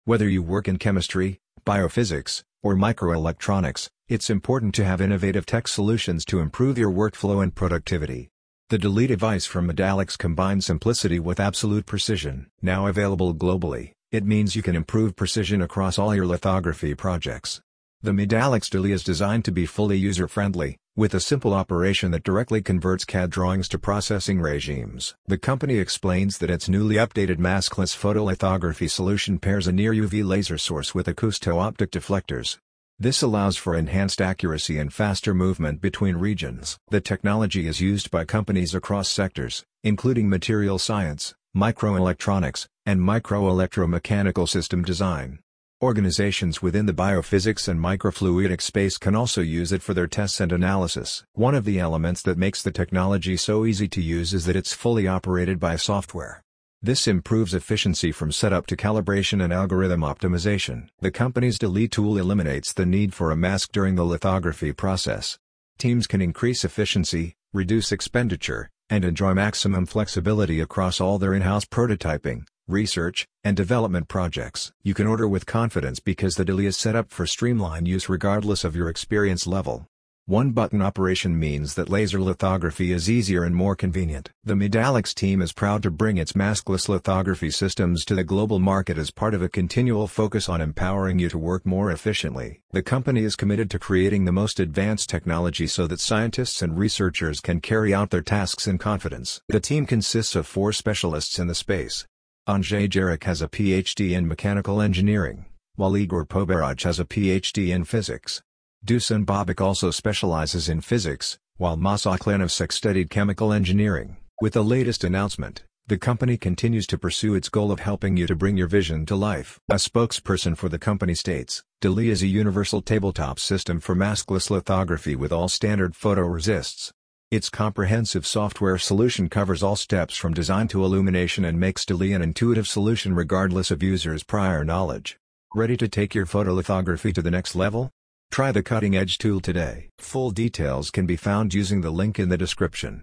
Whether you work in chemistry, biophysics, or microelectronics, it's important to have innovative tech solutions to improve your workflow and productivity. The DALI device from Medalix combines simplicity with absolute precision. Now available globally, it means you can improve precision across all your lithography projects. The Medalix DALI is designed to be fully user-friendly, with a simple operation that directly converts CAD drawings to processing regimes. The company explains that its newly updated maskless photolithography solution pairs a near-UV laser source with acousto-optic deflectors. This allows for enhanced accuracy and faster movement between regions. The technology is used by companies across sectors, including material science, microelectronics, and microelectromechanical system design. Organizations within the biophysics and microfluidic space can also use it for their tests and analysis. One of the elements that makes the technology so easy to use is that it's fully operated by software. This improves efficiency from setup to calibration and algorithm optimization. The company's DALI tool eliminates the need for a mask during the lithography process. Teams can increase efficiency, reduce expenditure, and enjoy maximum flexibility across all their in-house prototyping, research, and development projects. You can order with confidence because the DALI is set up for streamlined use regardless of your experience level. One-button operation means that laser lithography is easier and more convenient. The Medalix team is proud to bring its maskless lithography systems to the global market as part of a continual focus on empowering you to work more efficiently. The company is committed to creating the most advanced technology so that scientists and researchers can carry out their tasks in confidence. The team consists of 4 specialists in the space. Andrzej Jarek has a PhD in mechanical engineering, while Igor Poberaj has a PhD in physics. Dusan Babic also specializes in physics, while Maciej Klanowski studied chemical engineering. With the latest announcement, the company continues to pursue its goal of helping you to bring your vision to life. A spokesperson for the company states, DALI is a universal tabletop system for maskless lithography with all standard photoresists. Its comprehensive software solution covers all steps from design to illumination and makes DALI an intuitive solution regardless of users' prior knowledge. Ready to take your photolithography to the next level? Try the cutting-edge tool today. Full details can be found using the link in the description.